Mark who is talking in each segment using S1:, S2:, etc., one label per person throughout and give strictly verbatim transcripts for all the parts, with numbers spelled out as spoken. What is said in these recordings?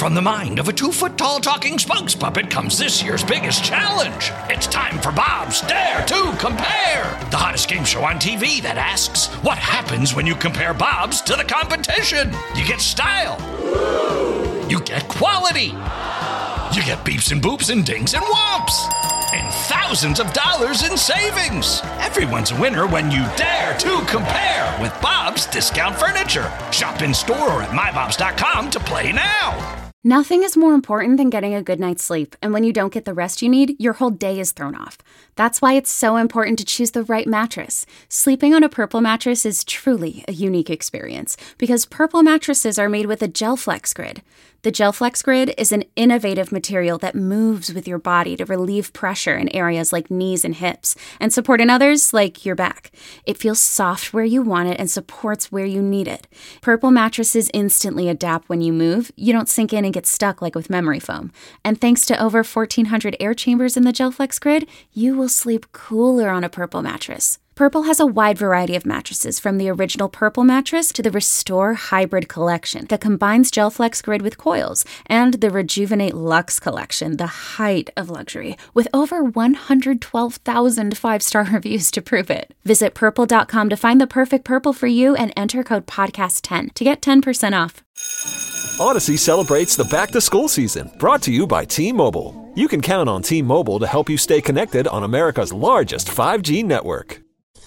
S1: from the mind of a two-foot-tall talking spokes puppet comes this year's biggest challenge. It's time for Bob's Dare to Compare, the hottest game show on T V that asks, what happens when you compare Bobs to the competition? You get style. You get quality. You get beeps and boops and dings and whomps. And thousands of dollars in savings. Everyone's a winner when you dare to compare with Bob's Discount Furniture. Shop in store or at my bobs dot com to play now.
S2: Nothing is more important than getting a good night's sleep, and when you don't get the rest you need, your whole day is thrown off. That's why it's so important to choose the right mattress. Sleeping on a Purple mattress is truly a unique experience, because Purple mattresses are made with a GelFlex Grid. The GelFlex Grid is an innovative material that moves with your body to relieve pressure in areas like knees and hips, and support in others like your back. It feels soft where you want it and supports where you need it. Purple mattresses instantly adapt when you move. You don't sink in and get stuck like with memory foam. And thanks to over fourteen hundred air chambers in the GelFlex Grid, you will sleep cooler on a Purple mattress. Purple has a wide variety of mattresses, from the original Purple mattress to the Restore Hybrid collection that combines GelFlex Grid with coils, and the Rejuvenate Luxe collection, the height of luxury, with over one hundred twelve thousand five-star reviews to prove it. Visit purple dot com to find the perfect Purple for you and enter code podcast ten to get ten percent off.
S3: Odyssey celebrates the back-to-school season, brought to you by T-Mobile. You can count on T-Mobile to help you stay connected on America's largest five G network.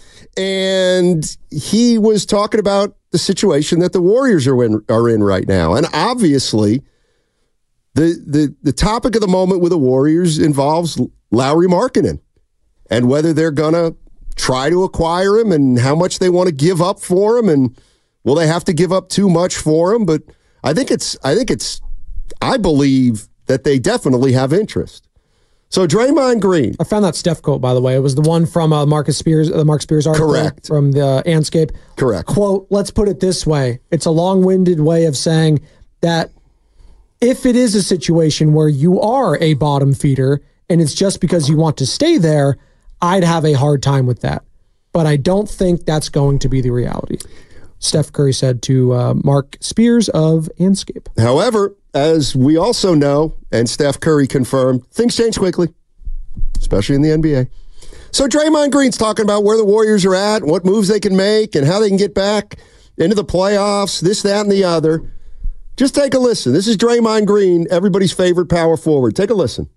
S4: And he was talking about the situation that the Warriors are in, are in right now. And obviously, the, the, the topic of the moment with the Warriors involves Lauri Markkanen and whether they're going to try to acquire him and how much they want to give up for him. And will they have to give up too much for him? But I think it's, I think it's, I believe that they definitely have interest. So Draymond Green.
S5: I found that Steph quote, by the way. It was the one from uh, Marcus Spears, the Mark Spears article.
S4: Correct.
S5: From the uh, Anscape.
S4: Correct.
S5: Quote, let's put it this way. It's a long-winded way of saying that if it is a situation where you are a bottom feeder and it's just because you want to stay there, I'd have a hard time with that. But I don't think that's going to be the reality. Steph Curry said to uh, Mark Spears of Anscape.
S4: However, as we also know, and Steph Curry confirmed, things change quickly, especially in the N B A. So Draymond Green's talking about where the Warriors are at, what moves they can make, and how they can get back into the playoffs, this, that, and the other. Just take a listen. This is Draymond Green, everybody's favorite power forward. Take a listen.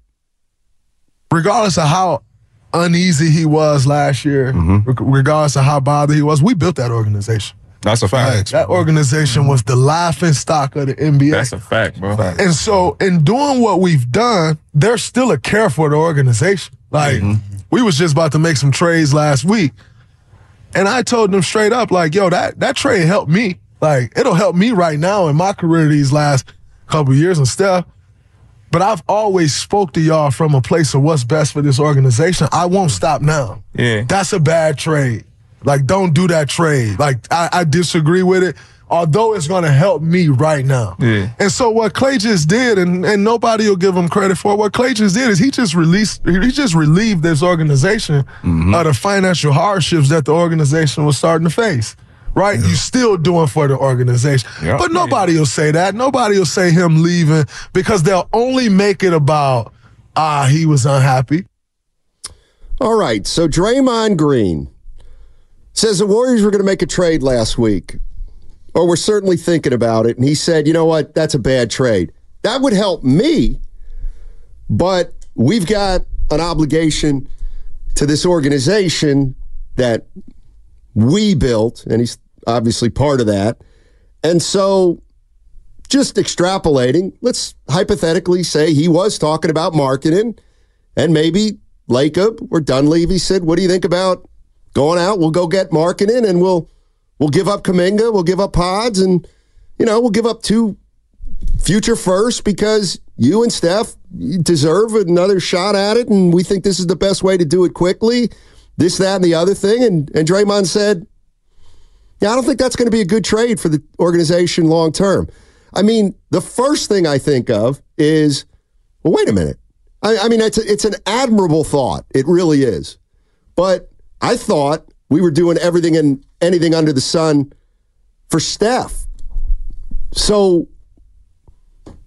S6: Regardless of how uneasy he was last year, mm-hmm. regardless of how bothered he was, we built that organization.
S7: That's a fact.
S6: That organization was the laughing stock of the N B A.
S7: That's a fact, bro.
S6: And so in doing what we've done, there's still a care for the organization. Like, mm-hmm. we was just about to make some trades last week, and I told them straight up, like, yo, that, that trade helped me. Like, it'll help me right now in my career these last couple of years and stuff. But I've always spoke to y'all from a place of what's best for this organization. I won't stop now.
S7: Yeah.
S6: That's a bad trade. Like, don't do that trade. Like, I, I disagree with it, although it's going to help me right now.
S7: Yeah.
S6: And so what Klay just did, and, and nobody will give him credit for it, what Klay just did is he just released, he just relieved this organization mm-hmm. of the financial hardships that the organization was starting to face. Right? Yeah. You still doing for the organization. Yep. But nobody will say that. Nobody will say him leaving, because they'll only make it about, ah, he was unhappy.
S4: All right, so Draymond Green says the Warriors were going to make a trade last week, or we're certainly thinking about it. And he said, you know what, that's a bad trade. That would help me, but we've got an obligation to this organization that we built, and he's obviously part of that. And so just extrapolating, let's hypothetically say he was talking about Markkanen, and maybe Lacob or Dunleavy said, what do you think about going out? We'll go get Markkanen, and we'll we'll give up Kuminga, we'll give up Pods, and, you know, we'll give up two future firsts because you and Steph deserve another shot at it, and we think this is the best way to do it quickly, this, that, and the other thing. And, and Draymond said, yeah, I don't think that's going to be a good trade for the organization long term. I mean, the first thing I think of is, well, wait a minute. I, I mean, it's a, it's an admirable thought. It really is. But I thought we were doing everything and anything under the sun for Steph. So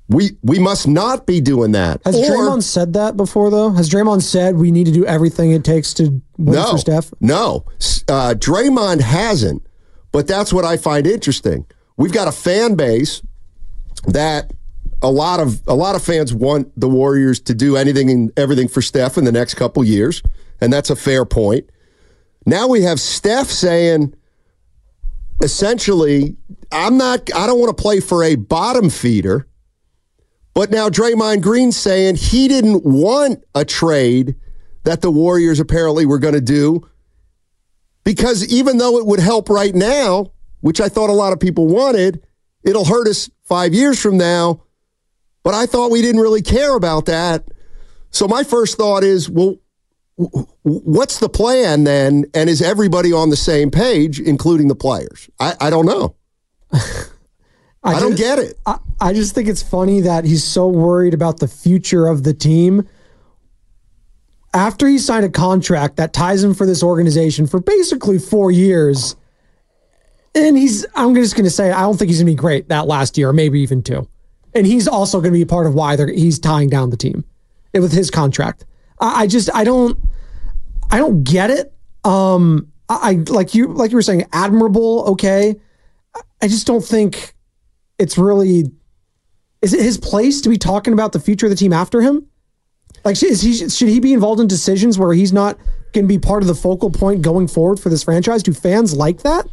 S4: We we must not be doing that.
S5: Has
S4: or,
S5: Draymond said that before, though? Has Draymond said we need to do everything it takes to win
S4: no,
S5: for Steph?
S4: No. Uh, Draymond hasn't, but that's what I find interesting. We've got a fan base that a lot of a lot of fans want the Warriors to do anything and everything for Steph in the next couple years, and that's a fair point. Now we have Steph saying, essentially, I'm not. I don't want to play for a bottom feeder. But now Draymond Green's saying he didn't want a trade that the Warriors apparently were going to do because even though it would help right now, which I thought a lot of people wanted, it'll hurt us five years from now. But I thought we didn't really care about that. So my first thought is, well, what's the plan then? And is everybody on the same page, including the players? I, I don't know. I, I don't
S5: just,
S4: get it.
S5: I, I just think it's funny that he's so worried about the future of the team. After he signed a contract that ties him for this organization for basically four years, and he's, I'm just going to say, I don't think he's going to be great that last year, or maybe even two. And he's also going to be a part of why they're, he's tying down the team with his contract. I, I just, I don't, I don't get it. Um, I, I like you, like you were saying, admirable. Okay. I just don't think it's really, is it his place to be talking about the future of the team after him? Like, is he, should he be involved in decisions where he's not going to be part of the focal point going forward for this franchise? Do fans like that?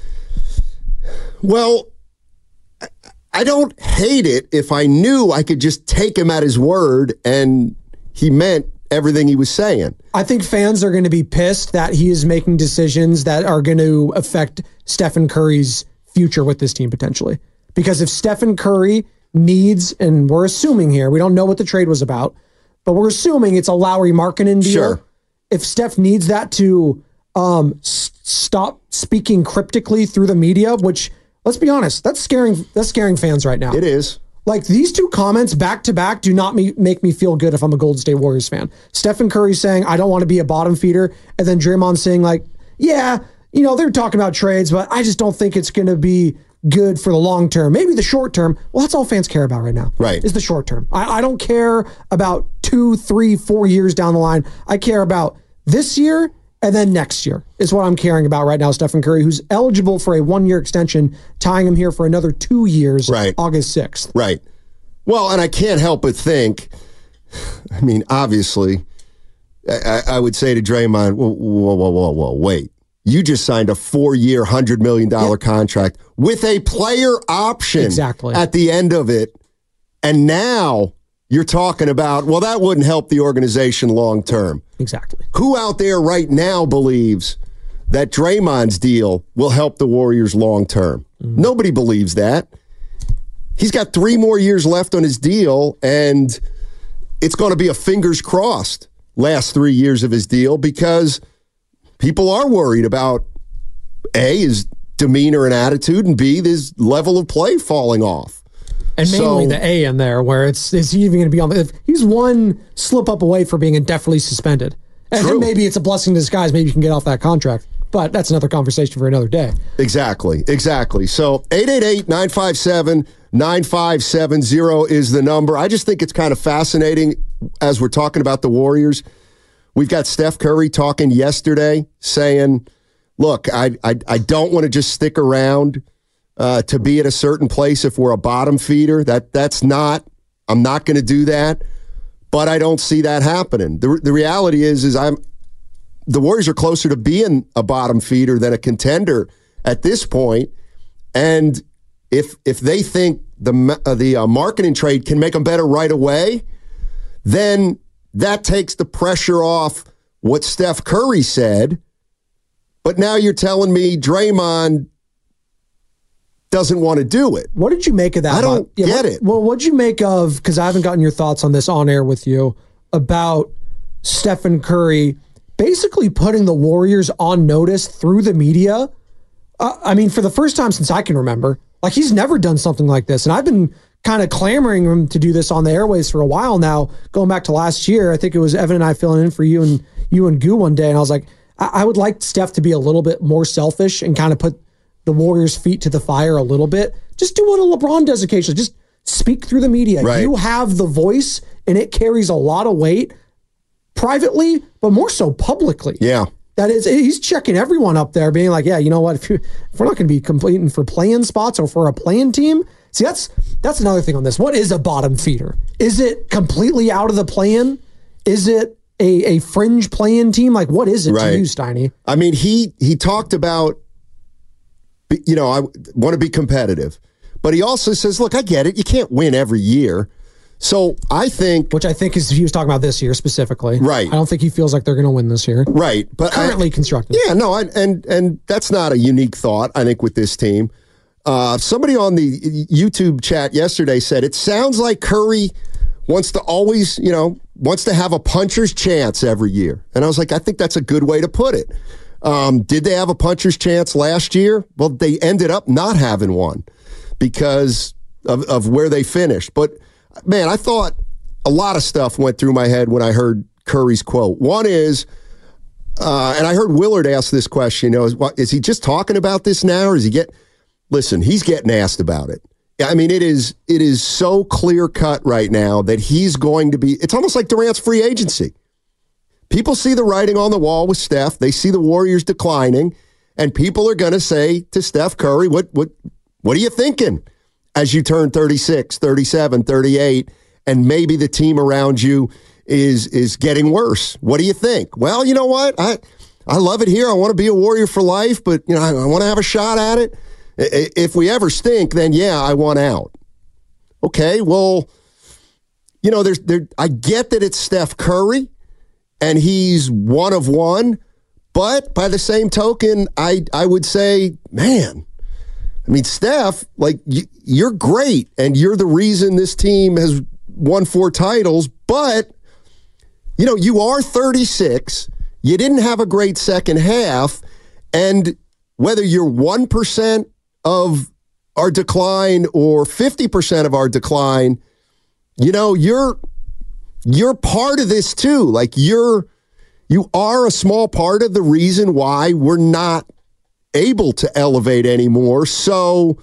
S4: Well, I don't hate it if I knew I could just take him at his word and he meant everything he was saying.
S5: I think fans are going to be pissed that he is making decisions that are going to affect Stephen Curry's future with this team potentially. Because if Stephen Curry needs, and we're assuming here, we don't know what the trade was about, but we're assuming it's a Lowry Markkanen deal.
S4: Sure.
S5: If Steph needs that to um, s- stop speaking cryptically through the media, which, let's be honest, that's scaring that's scaring fans right now.
S4: It is.
S5: Like, these two comments back to back do not me- make me feel good if I'm a Golden State Warriors fan. Stephen Curry saying, I don't want to be a bottom feeder, and then Draymond saying, like, yeah, you know, they're talking about trades, but I just don't think it's going to be good for the long term. Maybe the short term. Well, that's all fans care about right now.
S4: Right.
S5: Is the short term. I, I don't care about two, three, four years down the line. I care about this year and then next year is what I'm caring about right now. Stephen Curry, who's eligible for a one-year extension, tying him here for another two years,
S4: right.
S5: August sixth.
S4: Right. Well, and I can't help but think, I mean, obviously, I, I would say to Draymond, whoa, whoa, whoa, whoa, whoa, wait. You just signed a four-year, one hundred million dollars yep. contract with a player option
S5: exactly.
S4: at the end of it. And now you're talking about, well, that wouldn't help the organization long term.
S5: Exactly.
S4: Who out there right now believes that Draymond's deal will help the Warriors long term? Mm-hmm. Nobody believes that. He's got three more years left on his deal, and it's going to be a fingers crossed last three years of his deal because people are worried about, A, his demeanor and attitude, and B, his level of play falling off.
S5: And mainly so, the A in there, where it's, is he even going to be on the, if he's one slip up away from being indefinitely suspended. And
S4: true.
S5: maybe it's a blessing in disguise. Maybe you can get off that contract. But that's another conversation for another day.
S4: Exactly, exactly. So eight eight eight, nine five seven, nine five seven zero is the number. I just think it's kind of fascinating as we're talking about the Warriors. We've got Steph Curry talking yesterday saying, look, I I, I don't want to just stick around uh, to be at a certain place if we're a bottom feeder. That That's not, I'm not going to do that. But I don't see that happening. The, the reality is, is I'm, the Warriors are closer to being a bottom feeder than a contender at this point. And if if they think the uh, the uh, marketing trade can make them better right away, then that takes the pressure off what Steph Curry said. But now you're telling me Draymond doesn't want to do it.
S5: What did you make of that?
S4: I don't
S5: yeah,
S4: get
S5: what,
S4: it.
S5: Well, what did you make of, because I haven't gotten your thoughts on this on air with you, about Stephen Curry basically putting the Warriors on notice through the media. Uh, I mean, for the first time since I can remember, like, he's never done something like this. And I've been kind of clamoring him to do this on the airways for a while now, going back to last year. I think it was Evan and I filling in for you and you and Goo one day. And I was like, I, I would like Steph to be a little bit more selfish and kind of put the Warriors' feet to the fire a little bit. Just do what a LeBron does occasionally. Just speak through the media.
S4: Right.
S5: You have the voice, and it carries a lot of weight privately, but more so publicly.
S4: Yeah.
S5: That is, he's checking everyone up there, being like, yeah, you know what? If, you, if we're not going to be competing for play-in spots or for a play-in team, see, that's that's another thing on this. What is a bottom feeder? Is it completely out of the play-in? Is it a, a fringe play-in team? Like, what is it
S4: right.
S5: to you, Steiny?
S4: I mean, he he talked about, you know, I want to be competitive, but he also says, look, I get it. You can't win every year. So I think,
S5: which I think is he was talking about this year specifically,
S4: right?
S5: I don't think he feels like they're going to win this year,
S4: right? But
S5: currently
S4: I,
S5: constructed,
S4: yeah, no, I, and and that's not a unique thought. I think with this team, uh, somebody on the YouTube chat yesterday said it sounds like Curry wants to always, you know, wants to have a puncher's chance every year, and I was like, I think that's a good way to put it. Um, did they have a puncher's chance last year? Well, they ended up not having one because of of where they finished, but. Man, I thought a lot of stuff went through my head when I heard Curry's quote. One is, uh, and I heard Willard ask this question, you know, is, is he just talking about this now or is he get, listen, he's getting asked about it. I mean, it is it is so clear cut right now that he's going to be, it's almost like Durant's free agency. People see the writing on the wall with Steph. They see the Warriors declining, and people are going to say to Steph Curry, what what what are you thinking? As you turn thirty-six, thirty-seven, thirty-eight, and maybe the team around you is is getting worse. What do you think? Well, you know what? I I love it here. I want to be a Warrior for life, but you know, I, I want to have a shot at it. If we ever stink, then yeah, I want out. Okay, well, you know, there's there. I get that it's Steph Curry, and he's one of one, but by the same token, I I would say, man. I mean, Steph, like, you're great, and you're the reason this team has won four titles, but, you know, you are thirty-six, you didn't have a great second half, and whether you're one percent of our decline or fifty percent of our decline, you know, you're you're part of this too. Like, you're you are a small part of the reason why we're not able to elevate anymore. So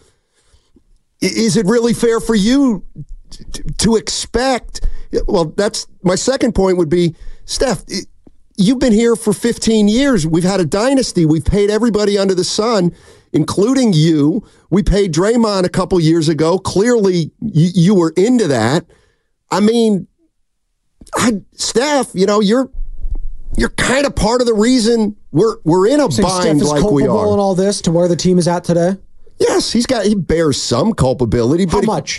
S4: is it really fair for you to, to expect? Well, that's my second point would be, Steph, you've been here for fifteen years. We've had a dynasty. We've paid everybody under the sun, including you. We paid Draymond a couple years ago. Clearly, you, you were into that. I mean, I, Steph, you know, you're You're kind of part of the reason we're we're in a
S5: so
S4: bind
S5: Steph is
S4: like we are.
S5: culpable in all this to where the team is at today?
S4: Yes, he's got he bears some culpability.
S5: How
S4: but
S5: much?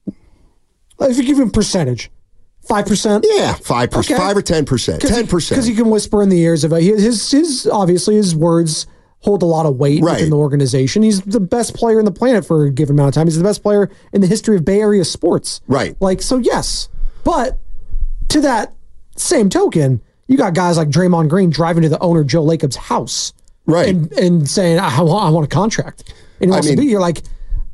S5: If you give him percentage, five percent.
S4: Yeah, five percent,
S5: okay.
S4: five or ten percent, ten percent.
S5: Because he can whisper in the ears of it. His his obviously his words hold a lot of weight
S4: right.
S5: within the organization. He's the best player in the planet for a given amount of time. He's the best player in the history of Bay Area sports.
S4: Right.
S5: Like, so yes, but to that same token, you got guys like Draymond Green driving to the owner Joe Lacob's house,
S4: right,
S5: and, and saying, "I want, I want a contract." And he wants I mean, to be. You're like,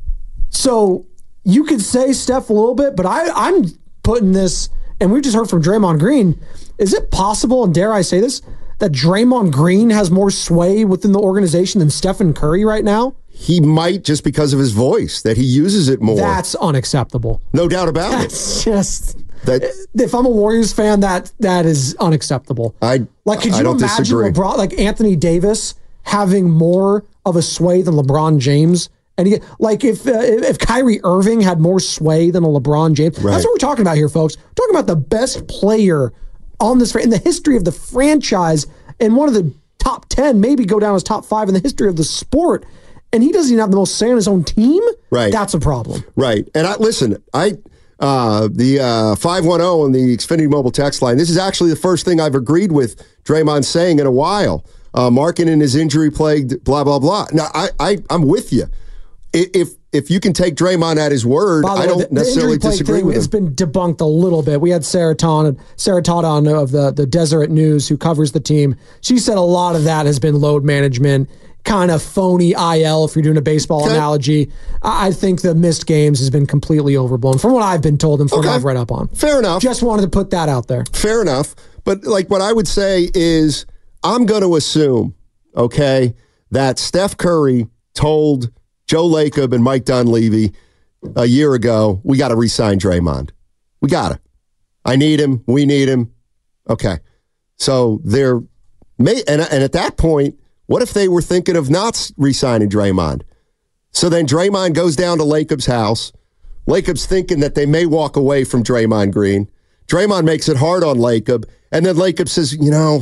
S5: so you could say Steph a little bit, but I, I'm putting this, and we just heard from Draymond Green. Is it possible, and dare I say this, that Draymond Green has more sway within the organization than Stephen Curry right now?
S4: He might, just because of his voice, that he uses it more.
S5: That's unacceptable.
S4: No doubt about
S5: That's
S4: it.
S5: That's just.
S4: That,
S5: if I'm a Warriors fan, that that is unacceptable.
S4: I
S5: like. Could you
S4: I don't
S5: imagine
S4: disagree.
S5: LeBron, like Anthony Davis, having more of a sway than LeBron James? And he, like if uh, if Kyrie Irving had more sway than a LeBron James,
S4: right.
S5: That's what we're talking about here, folks. We're talking about the best player on this in the history of the franchise, and one of the top ten, maybe go down as top five in the history of the sport. And he doesn't even have the most say on his own team.
S4: Right,
S5: that's a problem.
S4: Right, and I listen. I. Uh, the uh, five one zero on the Xfinity Mobile text line. This is actually the first thing I've agreed with Draymond saying in a while. Uh, Markkanen is injury plagued, blah, blah, blah. Now, I, I, I'm with you. If if you can take Draymond at his word,
S5: By the
S4: I
S5: way,
S4: don't
S5: the,
S4: necessarily
S5: the
S4: disagree
S5: thing
S4: with him.
S5: It's been debunked a little bit. We had Sarah Todd, Sarah Todd on of the, the Deseret News who covers the team. She said a lot of that has been load management, kind of phony I L if you're doing a baseball okay. analogy. I think the missed games has been completely overblown from what I've been told and from okay. what I've read up on.
S4: Fair enough.
S5: Just wanted to put that out there.
S4: Fair enough. But like what I would say is I'm going to assume, okay, that Steph Curry told Joe Lacob and Mike Dunleavy, a year ago, we got to re-sign Draymond. We got to. I need him. We need him. Okay. So they're, may, and, and at that point, what if they were thinking of not re-signing Draymond? So then Draymond goes down to Lacob's house. Lacob's thinking that they may walk away from Draymond Green. Draymond makes it hard on Lacob. And then Lacob says, you know,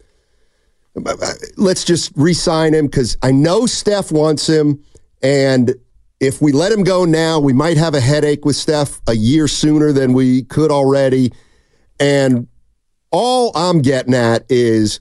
S4: let's just re-sign him because I know Steph wants him. And if we let him go now, we might have a headache with Steph a year sooner than we could already. And all I'm getting at is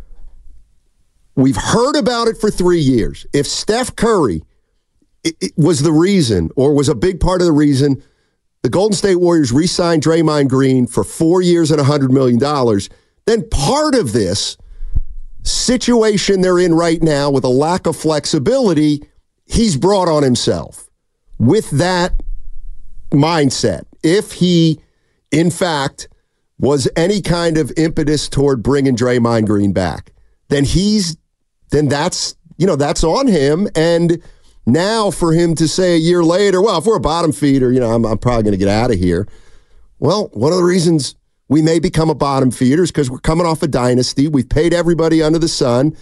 S4: we've heard about it for three years. If Steph Curry it, it was the reason or was a big part of the reason the Golden State Warriors re-signed Draymond Green for four years and one hundred million dollars, then part of this situation they're in right now with a lack of flexibility, he's brought on himself. With that mindset, if he, in fact, was any kind of impetus toward bringing Draymond Green back, then he's, then that's, you know, that's on him. And now for him to say a year later, well, if we're a bottom feeder, you know, I'm, I'm probably going to get out of here. Well, one of the reasons we may become a bottom feeder is because we're coming off a dynasty. We've paid everybody under the sun,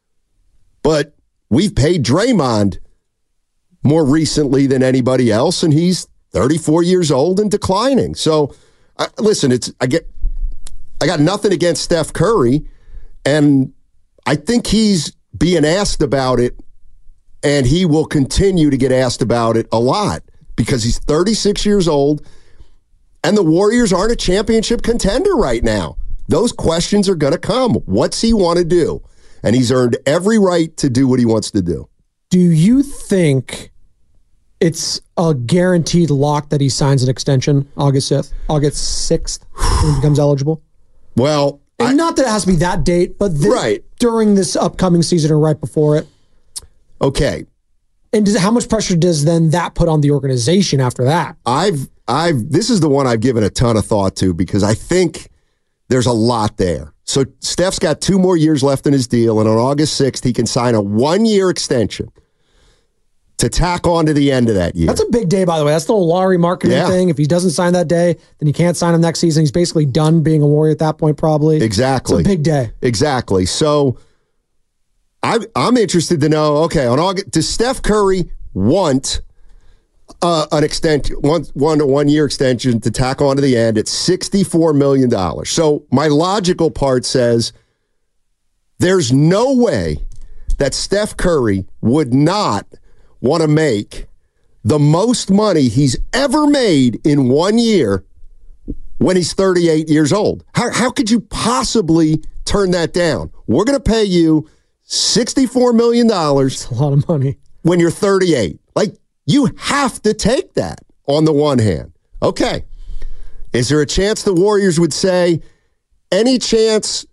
S4: but we've paid Draymond more recently than anybody else, and he's thirty-four years old and declining. So, uh, listen, it's I get I got nothing against Steph Curry, and I think he's being asked about it, and he will continue to get asked about it a lot because he's thirty-six years old, and the Warriors aren't a championship contender right now. Those questions are going to come. What's he want to do? And he's earned every right to do what he wants to do.
S5: Do you think it's a guaranteed lock that he signs an extension August fifth, August sixth, when he becomes eligible?
S4: Well,
S5: and I, not that it has to be that date, but this,
S4: right.
S5: during this upcoming season or right before it.
S4: Okay.
S5: And does, how much pressure does then that put on the organization after that?
S4: I've, I've, this is the one I've given a ton of thought to because I think there's a lot there. So Steph's got two more years left in his deal, and on August sixth, he can sign a one-year extension to tack on to the end of that year.
S5: That's a big day, by the way. That's the Larry marketing yeah. thing. If he doesn't sign that day, then he can't sign him next season. He's basically done being a Warrior at that point, probably.
S4: Exactly.
S5: It's a big day.
S4: Exactly. So I, I'm interested to know, okay, on August, does Steph Curry want uh, an extension, one, one, one year extension to tack on to the end at sixty-four million dollars? So my logical part says there's no way that Steph Curry would not want to make the most money he's ever made in one year when he's thirty-eight years old. How, how could you possibly turn that down? We're going to pay you sixty-four million dollars.
S5: That's a lot of money.
S4: When you're thirty-eight. Like, you have to take that on the one hand. Okay. Is there a chance the Warriors would say, any chance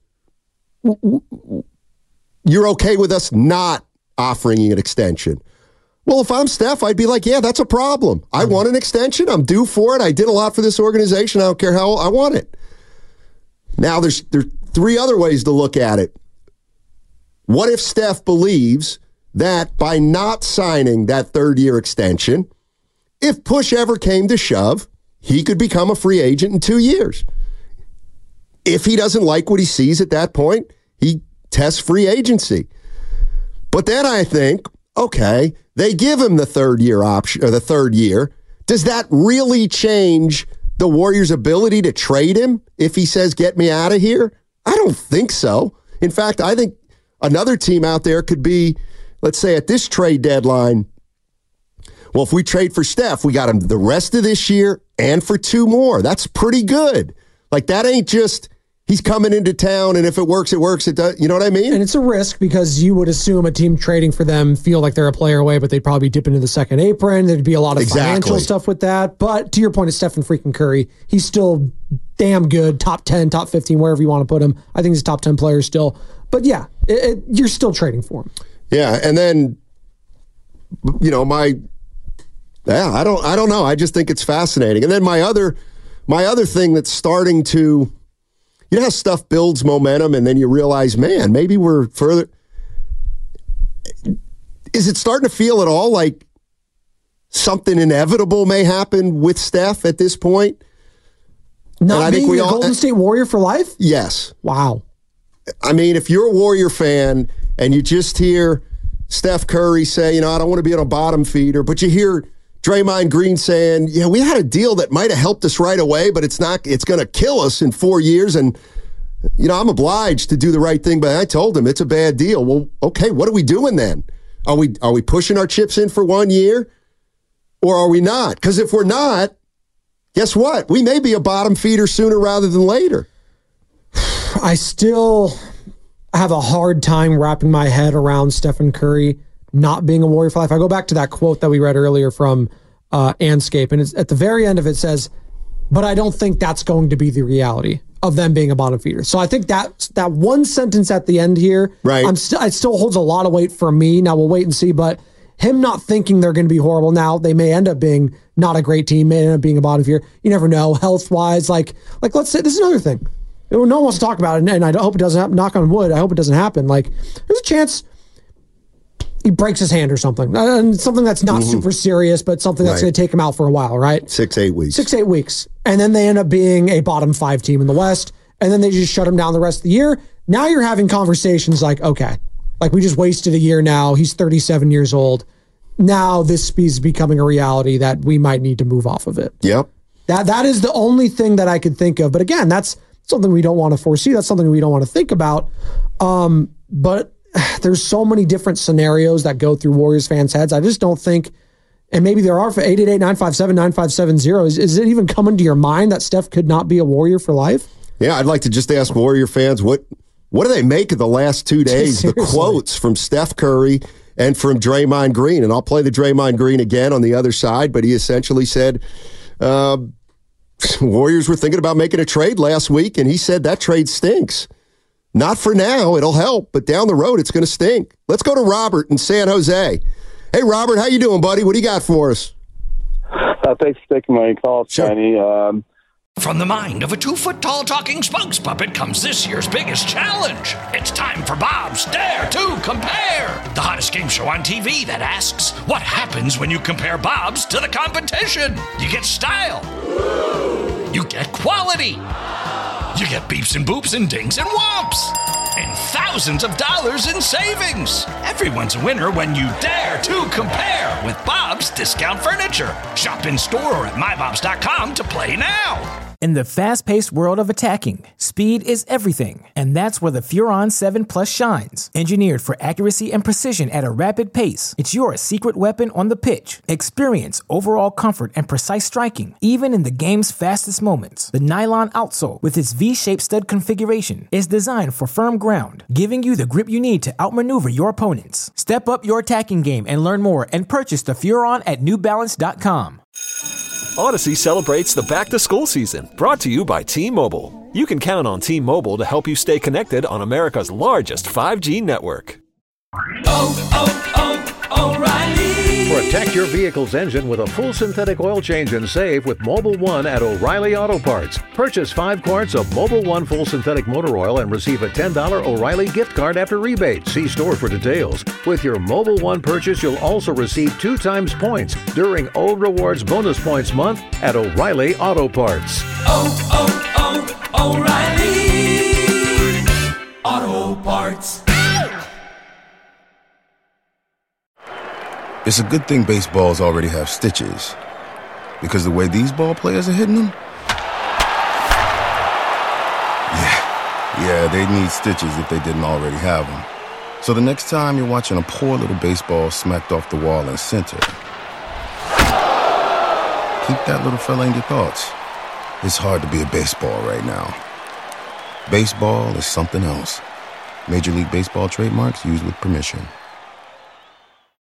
S4: you're okay with us not offering you an extension? Well, if I'm Steph, I'd be like, yeah, that's a problem. I want an extension. I'm due for it. I did a lot for this organization. I don't care how I want it. Now, there's there's three other ways to look at it. What if Steph believes that by not signing that third-year extension, if push ever came to shove, he could become a free agent in two years? If he doesn't like what he sees at that point, he tests free agency. But then I think, okay, they give him the third year option or the third year. Does that really change the Warriors' ability to trade him if he says, get me out of here? I don't think so. In fact, I think another team out there could be, let's say at this trade deadline, well, if we trade for Steph, we got him the rest of this year and for two more. That's pretty good. Like, that ain't just he's coming into town, and if it works, it works. It does. You know what I mean?
S5: And it's a risk because you would assume a team trading for them feel like they're a player away, but they'd probably dip into the second apron. There'd be a lot of exactly. financial stuff with that. But to your point, it's Stephen freaking Curry. He's still damn good, top ten, top fifteen, wherever you want to put him. I think he's a top ten player still. But yeah, it, it, you're still trading for him.
S4: Yeah, and then, you know, my, yeah, I don't, I don't know. I just think it's fascinating. And then my other, my other thing that's starting to, you know how stuff builds momentum and then you realize, man, maybe we're further. Is it starting to feel at all like something inevitable may happen with Steph at this point?
S5: Not
S4: and I
S5: being
S4: think we
S5: a
S4: all,
S5: Golden State Warrior for life?
S4: Yes.
S5: Wow.
S4: I mean, if you're a Warrior fan and you just hear Steph Curry say, you know, I don't want to be on a bottom feeder, but you hear Draymond Green saying, yeah, we had a deal that might have helped us right away, but it's not, it's going to kill us in four years. And, you know, I'm obliged to do the right thing, but I told him it's a bad deal. Well, okay, what are we doing then? Are we, are we pushing our chips in for one year or are we not? Because if we're not, guess what? We may be a bottom feeder sooner rather than later.
S5: I still have a hard time wrapping my head around Stephen Curry not being a Warrior for life. I go back to that quote that we read earlier from uh, Anscape, and it's, at the very end of it says, but I don't think that's going to be the reality of them being a bottom feeder. So I think that that one sentence at the end here,
S4: right.
S5: I'm st- it still holds a lot of weight for me. Now we'll wait and see, but him not thinking they're going to be horrible now, they may end up being not a great team, may end up being a bottom feeder. You never know, health-wise. Like, like let's say, this is another thing. No one wants to talk about it, and I hope it doesn't happen. Knock on wood, I hope it doesn't happen. Like, there's a chance he breaks his hand or something. And something that's not mm-hmm. super serious, but something that's right. going to take him out for a while, right?
S4: Six, eight weeks.
S5: Six, eight weeks. And then they end up being a bottom five team in the West, and then they just shut him down the rest of the year. Now you're having conversations like, okay, like we just wasted a year now. He's thirty-seven years old. Now this is becoming a reality that we might need to move off of it.
S4: Yep.
S5: That That is the only thing that I could think of. But again, that's something we don't want to foresee. That's something we don't want to think about. Um, but there's so many different scenarios that go through Warriors fans' heads. I just don't think, and maybe there are, for eight eight eight, nine five seven, nine five seven zero, is, is it even coming to your mind that Steph could not be a Warrior for life?
S4: Yeah, I'd like to just ask Warrior fans, what what do they make of the last two days?
S5: Seriously.
S4: The quotes from Steph Curry and from Draymond Green. And I'll play the Draymond Green again on the other side, but he essentially said, uh, Warriors were thinking about making a trade last week, and he said that trade stinks. Not for now, it'll help, but down the road, it's going to stink. Let's go to Robert in San Jose. Hey, Robert, how you doing, buddy? What do you got for us?
S7: Uh, thanks for taking my call, Shiny. Sure. Um,
S1: From the mind of a two-foot-tall talking spokes puppet comes this year's biggest challenge. It's time for Bob's Dare to Compare, the hottest game show on T V that asks, what happens when you compare Bob's to the competition? You get style. You get quality. You get beeps and boops and dings and whomps. And thousands of dollars in savings. Everyone's a winner when you dare to compare with Bob's Discount Furniture. Shop in store or at my bobs dot com to play now.
S8: In the fast-paced world of attacking, speed is everything, and that's where the Furon seven Plus shines. Engineered for accuracy and precision at a rapid pace, it's your secret weapon on the pitch. Experience overall comfort and precise striking, even in the game's fastest moments. The nylon outsole, with its V-shaped stud configuration, is designed for firm ground, giving you the grip you need to outmaneuver your opponents. Step up your attacking game and learn more and purchase the Furon at new balance dot com.
S3: Odyssey celebrates the back-to-school season, brought to you by T-Mobile. You can count on T-Mobile to help you stay connected on America's largest five G network.
S9: Oh, oh, oh, O'Reilly! Protect your vehicle's engine with a full synthetic oil change and save with Mobil one at O'Reilly Auto Parts. Purchase five quarts of Mobil one full synthetic motor oil and receive a ten dollars O'Reilly gift card after rebate. See store for details. With your Mobil one purchase, you'll also receive two times points during O Rewards Bonus Points Month at O'Reilly Auto Parts.
S10: Oh, oh, oh, O'Reilly Auto Parts.
S11: It's a good thing baseballs already have stitches, because the way these ball players are hitting them, yeah, yeah, they need stitches if they didn't already have them. So the next time you're watching a poor little baseball smacked off the wall in center, keep that little fella in your thoughts. It's hard to be a baseball right now. Baseball is something else. Major League Baseball trademarks used with permission.